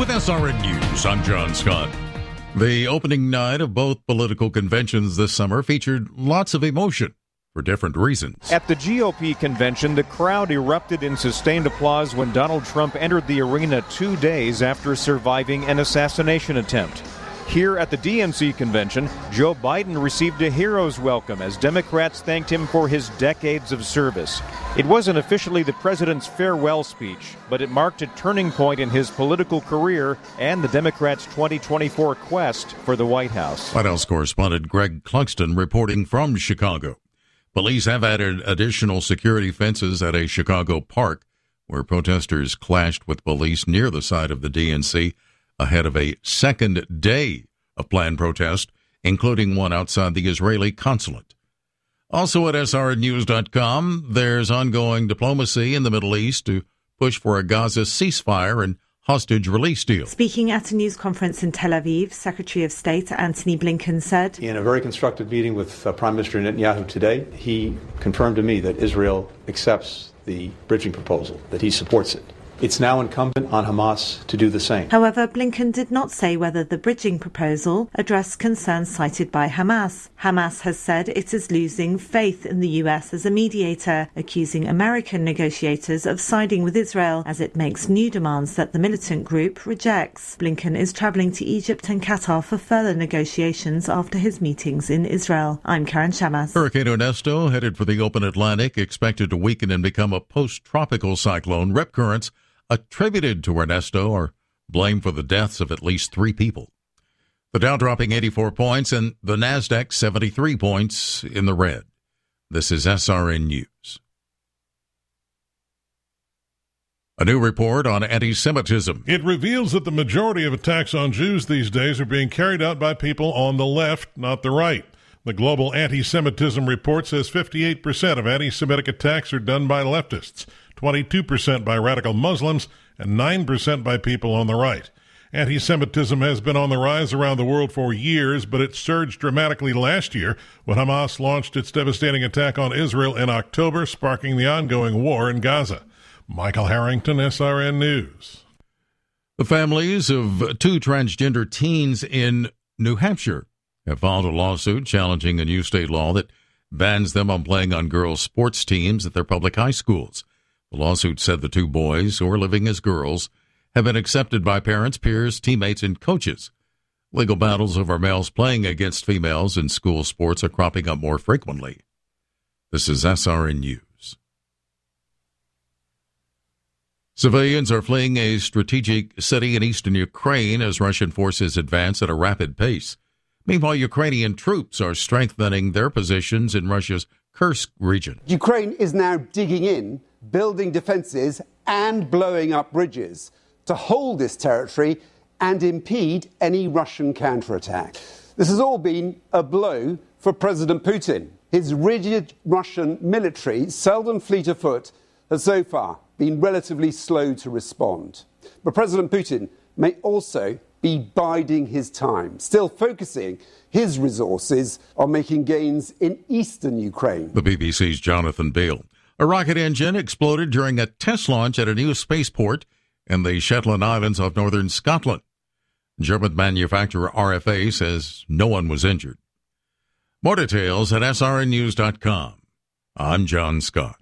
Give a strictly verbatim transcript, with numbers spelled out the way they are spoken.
With S R N News, I'm John Scott. The opening night of both political conventions this summer featured lots of emotion for different reasons. At the G O P convention, the crowd erupted in sustained applause when Donald Trump entered the arena two days after surviving an assassination attempt. Here at the D N C convention, Joe Biden received a hero's welcome as Democrats thanked him for his decades of service. It wasn't officially the president's farewell speech, but it marked a turning point in his political career and the Democrats' twenty twenty-four quest for the White House. White House correspondent Greg Clugston reporting from Chicago. Police have added additional security fences at a Chicago park where protesters clashed with police near the site of the D N C ahead of a second day of planned protest, including one outside the Israeli consulate. Also at S R N news dot com, there's ongoing diplomacy in the Middle East to push for a Gaza ceasefire and hostage release deal. Speaking at a news conference in Tel Aviv, Secretary of State Antony Blinken said, in a very constructive meeting with uh, Prime Minister Netanyahu today, he confirmed to me that Israel accepts the bridging proposal, that he supports it. It's now incumbent on Hamas to do the same. However, Blinken did not say whether the bridging proposal addressed concerns cited by Hamas. Hamas has said it is losing faith in the U S as a mediator, accusing American negotiators of siding with Israel as it makes new demands that the militant group rejects. Blinken is travelling to Egypt and Qatar for further negotiations after his meetings in Israel. I'm Karen Shamas. Hurricane Ernesto, headed for the open Atlantic, expected to weaken and become a post-tropical cyclone. Rip currents attributed to Ernesto are blamed for the deaths of at least three people. The Dow dropping eighty-four points and the Nasdaq seventy-three points in the red. This is S R N News. A new report on anti-Semitism. It reveals that the majority of attacks on Jews these days are being carried out by people on the left, not the right. The Global Anti-Semitism Report says fifty-eight percent of anti-Semitic attacks are done by leftists, twenty-two percent by radical Muslims, and nine percent by people on the right. Anti-Semitism has been on the rise around the world for years, but it surged dramatically last year when Hamas launched its devastating attack on Israel in October, sparking the ongoing war in Gaza. Michael Harrington, S R N News. The families of two transgender teens in New Hampshire have filed a lawsuit challenging a new state law that bans them on playing on girls' sports teams at their public high schools. The lawsuit said the two boys, who are living as girls, have been accepted by parents, peers, teammates, and coaches. Legal battles over males playing against females in school sports are cropping up more frequently. This is S R N News. Civilians are fleeing a strategic city in eastern Ukraine as Russian forces advance at a rapid pace. Meanwhile, Ukrainian troops are strengthening their positions in Russia's Kursk region. Ukraine is now digging in, building defenses and blowing up bridges to hold this territory and impede any Russian counterattack. This has all been a blow for President Putin. His rigid Russian military, seldom fleet of foot, has so far been relatively slow to respond. But President Putin may also be biding his time, still focusing his resources on making gains in eastern Ukraine. The B B C's Jonathan Beale. A rocket engine exploded during a test launch at a new spaceport in the Shetland Islands of northern Scotland. German manufacturer R F A says no one was injured. More details at S R N news dot com. I'm John Scott.